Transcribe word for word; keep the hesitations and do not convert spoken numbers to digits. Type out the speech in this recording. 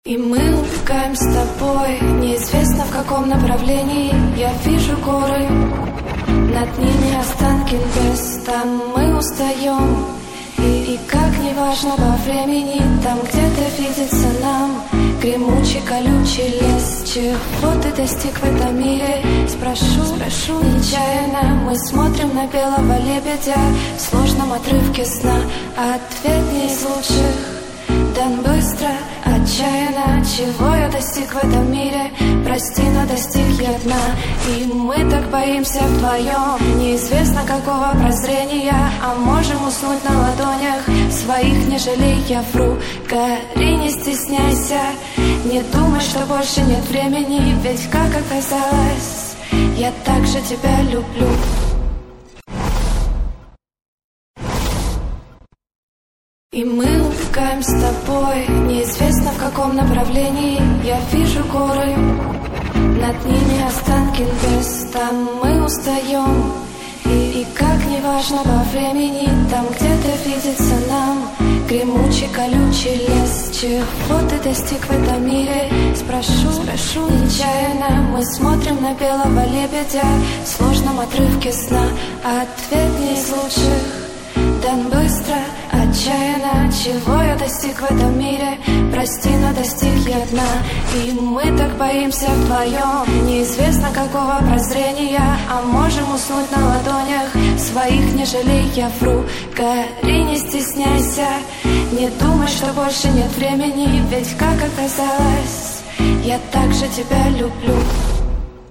И мы убегаем с тобой, неизвестно в каком направлении. Я вижу горы, над ними останки небес. Там мы устаем, и, и как не важно по времени, там где-то видится нам гремучий, колючий лес. Чего ты достиг в этом мире? Спрошу, спрошу нечаянно. Мы смотрим на белого лебедя в сложном отрывке сна. Ответ не из лучших дан быстро, отчаянно. Чего я достиг в этом мире? Прости, но достиг я дна. И мы так боимся вдвоем, неизвестно какого прозрения. А можем уснуть на ладонях своих, не жалей, я вру. Гори, не стесняйся, не думай, что больше нет времени. Ведь как оказалось, я так же тебя люблю. И мы убегаем с тобой, неизвестно в каком направлении. Я вижу горы, над ними останки небес. Там мы устаем, и, и как не важно по времени, там где-то видится нам гремучий, колючий лес. Чего ты достиг в этом мире? Спрошу, спрошу нечаянно. Мы смотрим на белого лебедя в сложном отрывке сна. Ответ не из лучших дан быстро, отчаянно. Чего я достиг в этом мире? Прости, но достиг я дна. И мы так боимся вдвоем, неизвестно какого прозрения. А можем уснуть на ладонях своих, не жалей, я вру. Гори, не стесняйся, не думай, что больше нет времени. Ведь как оказалось, я так же тебя люблю.